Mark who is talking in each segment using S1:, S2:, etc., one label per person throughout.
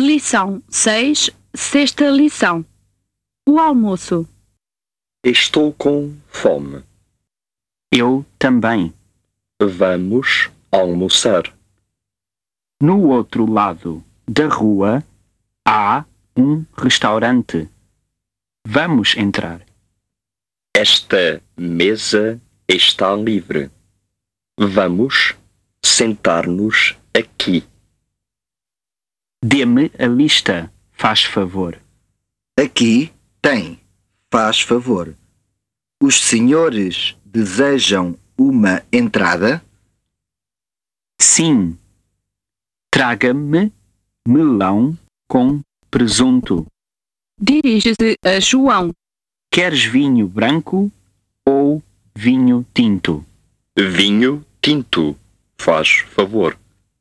S1: Lição 6, sexta lição. O almoço.
S2: Estou com fome.
S3: Eu também.
S2: Vamos almoçar.
S3: No outro lado da rua há um restaurante. Vamos entrar.
S2: Esta mesa está livre. Vamos sentar-nos aqui.
S3: Dê-me a lista, faz favor.
S4: Aqui tem, faz favor. Os senhores desejam uma entrada?
S3: Sim. Traga-me melão com presunto.
S1: Dirige-se a João.
S3: Queres vinho branco ou vinho tinto?
S2: Vinho tinto, faz favor.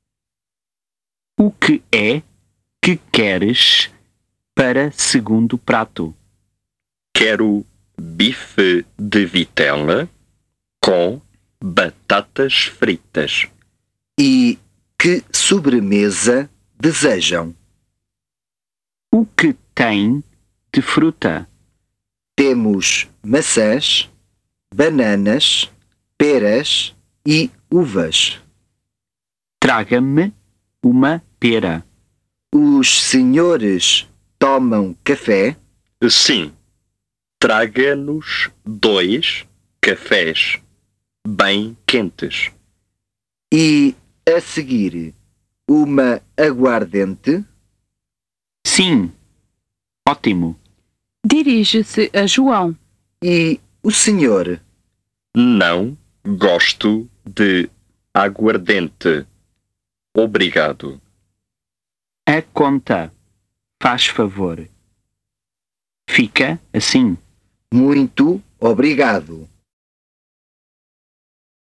S3: O que é que queres para segundo prato?
S2: Quero bife de vitela com batatas fritas.
S4: E que sobremesa desejam?
S3: O que tem de fruta?
S4: Temos maçãs, bananas, peras e uvas.
S3: Traga-me uma pera.
S4: Os senhores tomam café?
S2: Sim, traga-nos 2 cafés bem quentes.
S4: E, a seguir, uma aguardente?
S3: Sim. Ótimo.
S1: Dirige-se a João.
S4: E o senhor?
S2: Não gosto de aguardente. Obrigado.
S3: A conta, faz favor. Fica assim.
S4: Muito obrigado.